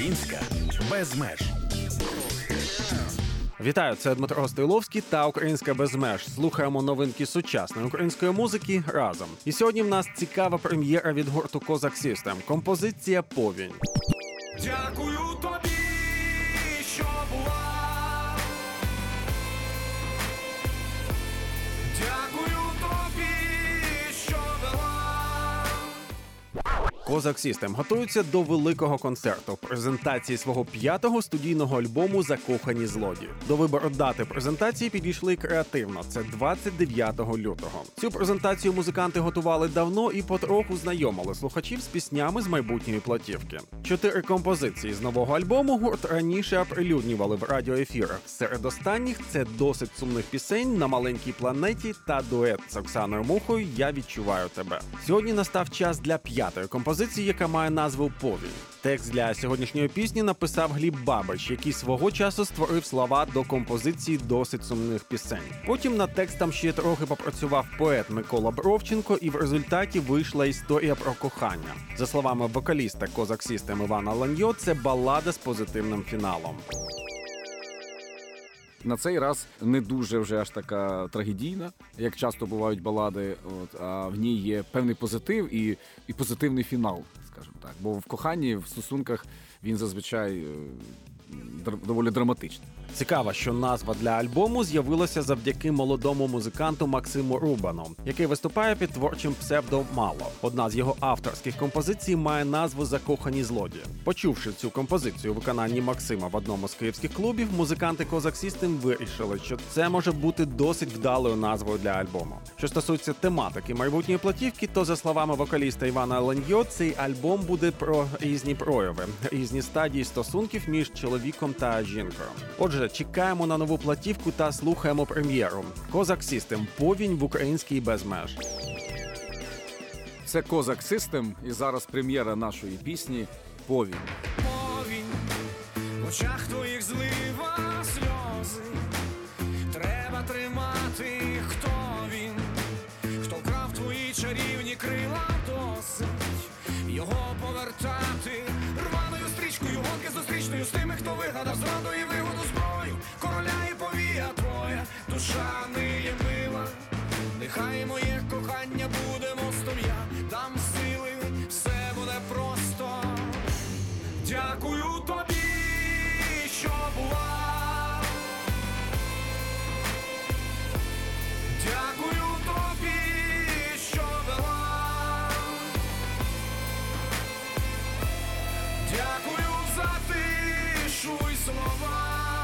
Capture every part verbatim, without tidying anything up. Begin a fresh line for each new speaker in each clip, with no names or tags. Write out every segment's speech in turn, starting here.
Українська без меж.
Вітаю, це Дмитро Стойловський та Українська без меж. Слухаємо новинки сучасної української музики разом. І сьогодні в нас цікава прем'єра від гурту Cossack System. Композиція «Повінь».
Дякую тобі, що була. Дякую тобі, що вела.
Cossack System готуються до великого концерту – презентації свого п'ятого студійного альбому «Закохані злодії». До вибору дати презентації підійшли креативно – це двадцять дев'ятого лютого. Цю презентацію музиканти готували давно і потроху знайомили слухачів з піснями з майбутньої платівки. Чотири композиції з нового альбому гурт раніше оприлюднювали в радіоефірах. Серед останніх – це досить сумних пісень «На маленькій планеті» та дует з Оксаною Мухою «Я відчуваю тебе». Сьогодні настав час для п'ятої композиції, яка має назву «Повінь». Текст для сьогоднішньої пісні написав Гліб Бабич, який свого часу створив слова до композиції досить сумних пісень. Потім над текстом ще трохи попрацював поет Микола Бровченко, і в результаті вийшла історія про кохання. За словами вокаліста Cossack System Івана Ланьо, це балада з позитивним фіналом.
На цей раз не дуже вже аж така трагедійна, як часто бувають балади, от, а в ній є певний позитив і, і позитивний фінал, скажімо так. Бо в коханні, в стосунках він зазвичай е, доволі драматичний.
Цікаво, що назва для альбому з'явилася завдяки молодому музиканту Максиму Рубану, який виступає під творчим псевдо «Мало». Одна з його авторських композицій має назву «Закохані злодії». Почувши цю композицію у виконанні Максима в одному з київських клубів, музиканти Cossack System вирішили, що це може бути досить вдалою назвою для альбому. Що стосується тематики майбутньої платівки, то, за словами вокаліста Івана Ланьо, цей альбом буде про різні прояви, різні стадії стосунків між чоловіком та жінкою. Отже, чекаємо на нову платівку та слухаємо прем'єру. Cossack System «Повінь» в українській без меж.
Це Cossack System, і зараз прем'єра нашої пісні «Повінь».
Повінь, в очах твоїх злива сльози. Треба тримати, хто він, хто вкрав твої чарівні крила, досить його повертати. Рваною стрічкою, гонки зустрічною з тими, хто вигадав зраду і вигоду зброю. Короля і повія твоя, душа ниє мила. Нехай моє кохання буде мостом, я дам сили, все буде просто. Дякую тобі, що була. Дякую тобі, що вела. Дякую за тишу й слова.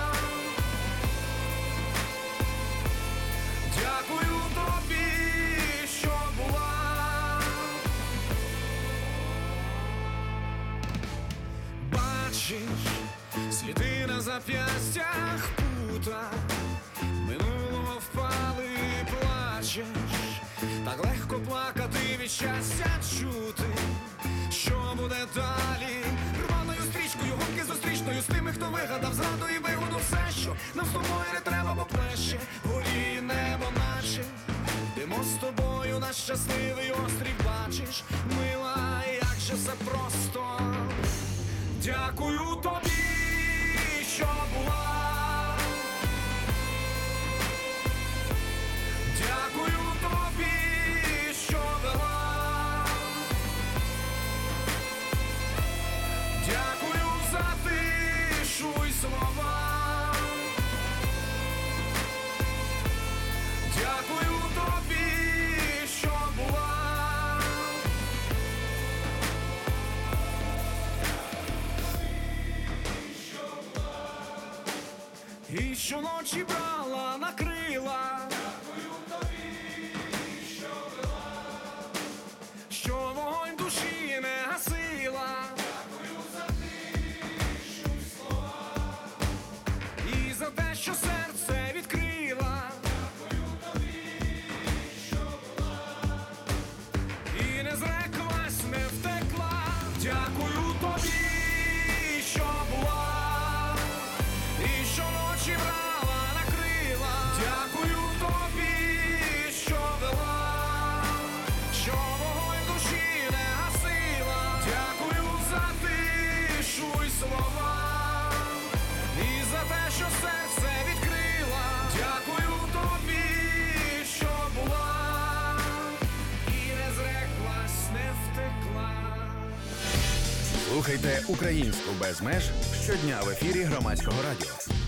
Дякую тобі, що була. Бачиш, сліди на зап'ястях пута, минулого впали і плачеш. Так легко плакати від щастя чути, що буде далі. Рваною стрічкою, гонки зустрічною з тими, хто вигадав зраду і вигоду. Все, що нам з тобою не треба, бо плеще горіє небо наче. Йдемо з тобою на щасливий острів, бачиш, мила, як же все просто. Дякую тобі, що була. Дякую тобі, що вела. Дякую за тишу й слова. Дякую тобі, що була. І щоночі брала на крила. Дякую тобі, що вела. Що вогонь душі не гасила. Дякую за тишу й слова. І за те, що серце відкрила. Дякую тобі, що була. І не зреклась, не втекла. Дякую тобі, що була. І щоночі брала на крила. Дякую тобі, що вела. Що вогонь душі не гасила. Дякую за тишу й слова.
Слухайте українську без меж щодня в ефірі Громадського радіо.